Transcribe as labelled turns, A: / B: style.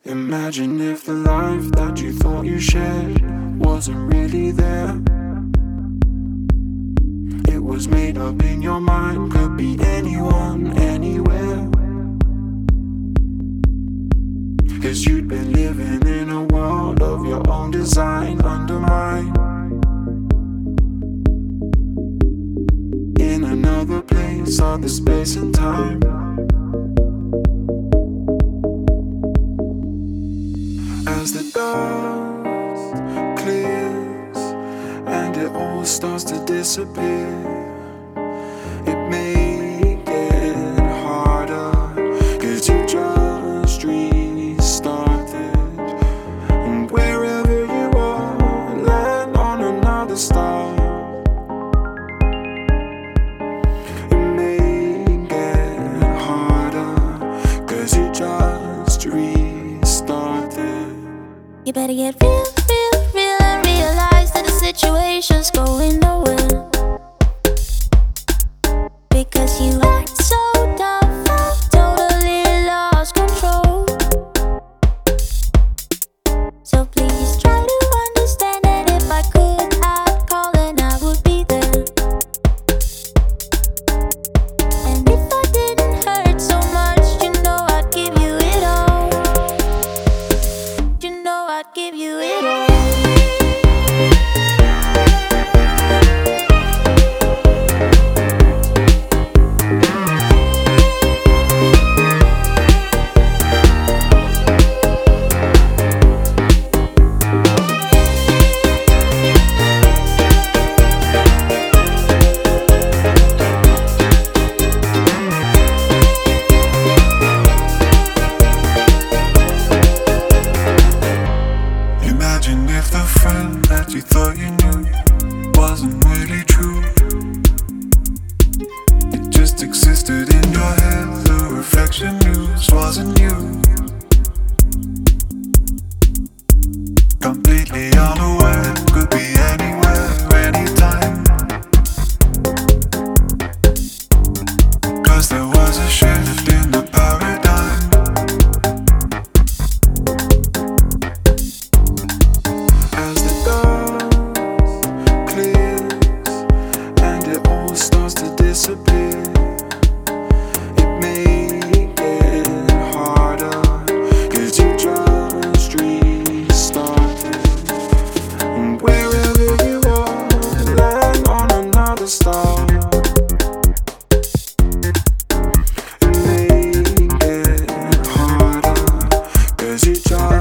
A: Imagine if the life that you thought you shared wasn't really there. It was made up in your mind, could be anyone, anywhere. 'Cause you'd been living in a world of your own design, under mine. In another place, other space and time. As the dust clears and it all starts to disappear, it may get harder, 'cause you just restarted. And wherever you are, land on another star. It may get harder, 'cause you just restarted.
B: You better get real, real, real and realize that the situation's going nowhere. Because you act so tough, I've totally lost control. So please try to understand that if I could, I'd call and I would be there. And if I didn't hurt so much, you know I'd give you it all. You know I'd give you it all.
A: Imagine if the friend that you thought you knew wasn't really true. It just existed in your head, the reflection used wasn't you. Completely unaware, could be anywhere, anytime. 'Cause there was a shift in the paradigm. As the dust clears and it all starts to disappear, it may get harder, 'cause you just restarted. And wherever you are, land on another star. It may get harder, 'cause you just